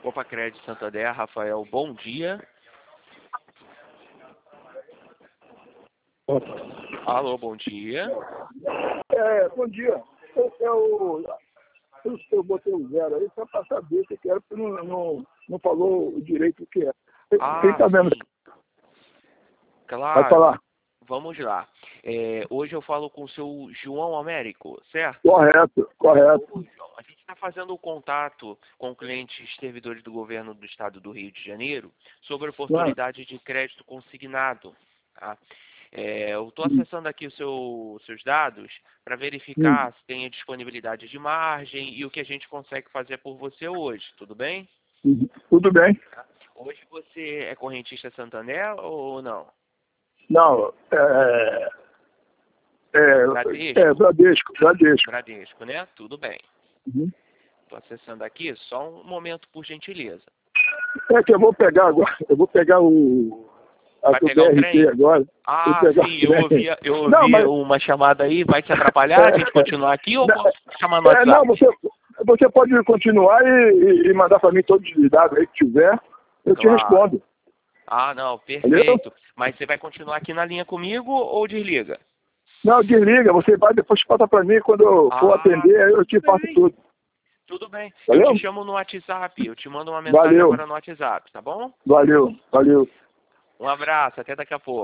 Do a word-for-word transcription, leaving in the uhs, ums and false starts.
Opa, Crédito Santander, Rafael, bom dia. Alô, bom dia. É, bom dia. Eu, eu, eu, eu botei o zero aí só para saber se era, porque não, não, não falou o direito o que é. Ah, Quem tá vendo? sim. Vai Claro. falar. Vamos lá. É, hoje eu falo com o seu João Américo, certo? Correto, correto. Ô, João, a gente está fazendo o contato com clientes servidores do governo do estado do Rio de Janeiro sobre a oportunidade de crédito consignado. Tá? É, eu estou acessando aqui os seu, seus dados para verificar Hum. se tem a disponibilidade de margem e o que a gente consegue fazer por você hoje, tudo bem? Uhum. Tudo bem. Hoje você é correntista Santander ou não? Não, é... É, Bradesco? é Bradesco, Bradesco. Bradesco, né? Tudo bem. Uhum. Estou acessando aqui, só um momento, por gentileza. É que eu vou pegar agora, eu vou pegar o... A Vai do pegar o B R T trem? agora. Ah, Vou pegar sim, o eu trem. ouvi, eu ouvi Não, mas... uma chamada aí, vai te atrapalhar a gente continuar aqui ou posso chamar no É, não, WhatsApp? você, você pode continuar e, e- e mandar para mim todos os dados aí que tiver, eu te Claro. respondo. Ah, não, Entendeu? perfeito. Mas você vai continuar aqui na linha comigo ou desliga? Não, desliga, você vai depois passa para mim, quando eu for Ah, atender, aí eu te tudo faço bem. tudo. Tudo bem. Eu Valeu? te chamo no WhatsApp, eu te mando uma mensagem Valeu, agora no WhatsApp, tá bom? valeu, valeu. Um abraço, até daqui a pouco.